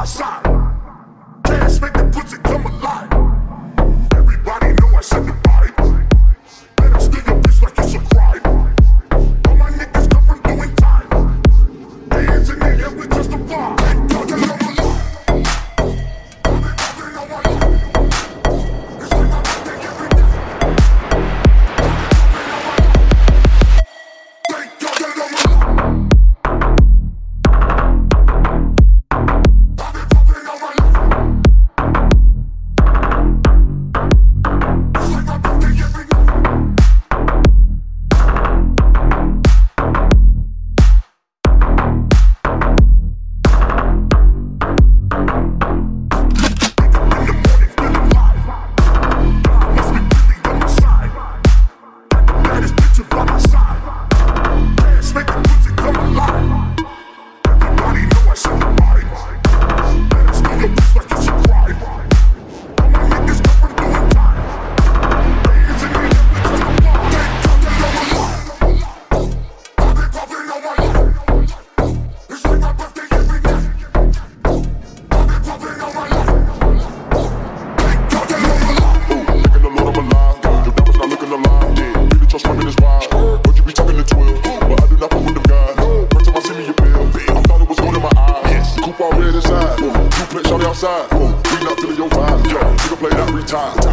my side. Dance, make the pussy come alive. Everybody know I set the vibe. Better steal your bitch like it's a crime. All my niggas come from doing time. Hands in the air, we testify. Y'all get on my life. I've been popping on my life. It's like my birthday every day. Thank y'all get on my life. Outside, we not feeling your vibe, yeah. You can play that 3 times.